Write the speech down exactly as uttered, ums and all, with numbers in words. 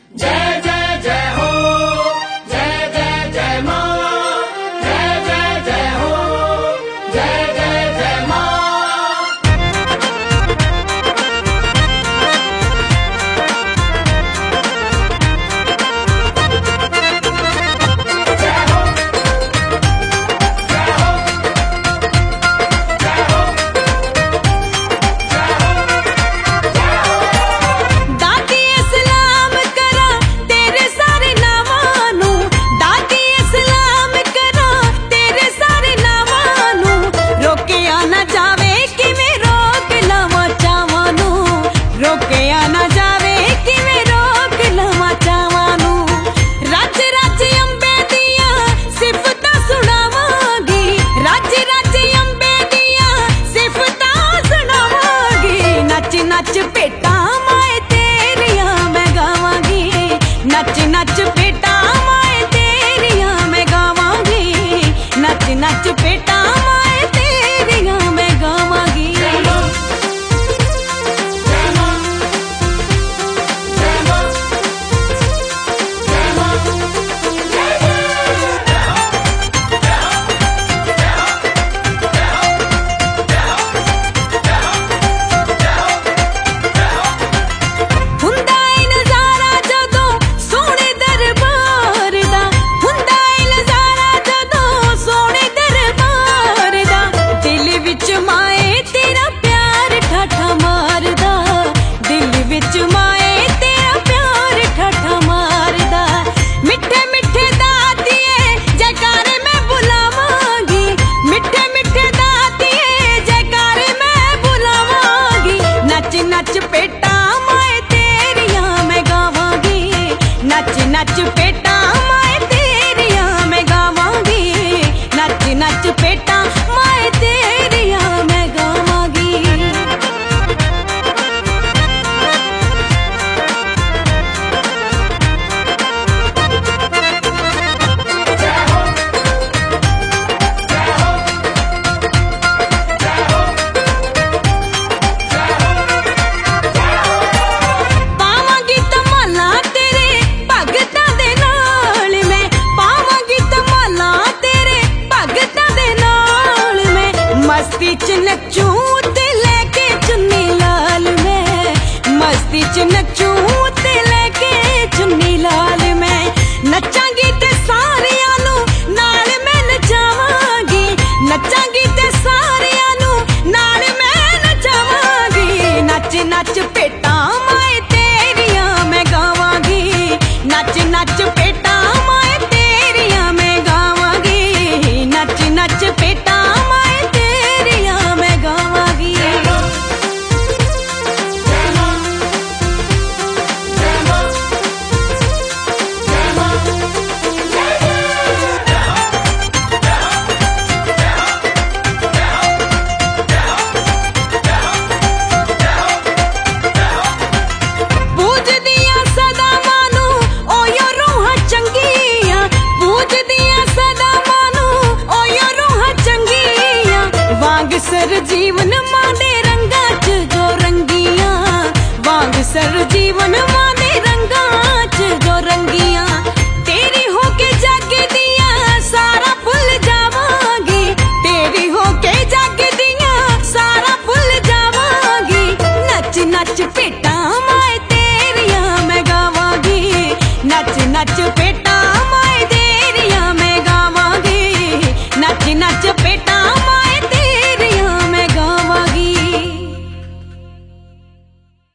जय जय जय हो, जय जय जय माँ, जय जय जय हो, जय जय जय माँ। नच बेटा माए तेरिया मैं गावांगी, नच नच बेटा माए तेरिया मैं गावांगी, नच नच बेटा माए तेरिया मैं गावांगी। नच बेटा माए तेरिया मैं गावांगी, नच नच बेटा माए तेरिया मैं गावांगी, नच नच बेटा माए तेरिया मैं गावांगी। मस्ती च नचूं ते लेके चुन्नी लाल मैं, मस्ती च नचूं ते लेके चुन्नी लाल मैं, नचांगी ते सारियां नू नाल मैं नचावांगी, नचांगी ते सारियां नू नाल मैं नचावांगी। नच नच बेटा माए तेरिया मैं गावांगी, नच नच बेटा माए तेरिया मैं गावांगी, नच नच बेटा सर जीवन माने रंगा च जो रंगियां, वांग सर जीवन माने रंगा च जो रंगियां, तेरी होके जग दिया सारा भुल जावांगी, तेरी होके जग दिया सारा भुल जावांगी। नच नच बेटा माए तेरिया मैं गावांगी, नच नच बेटा माए तेरिया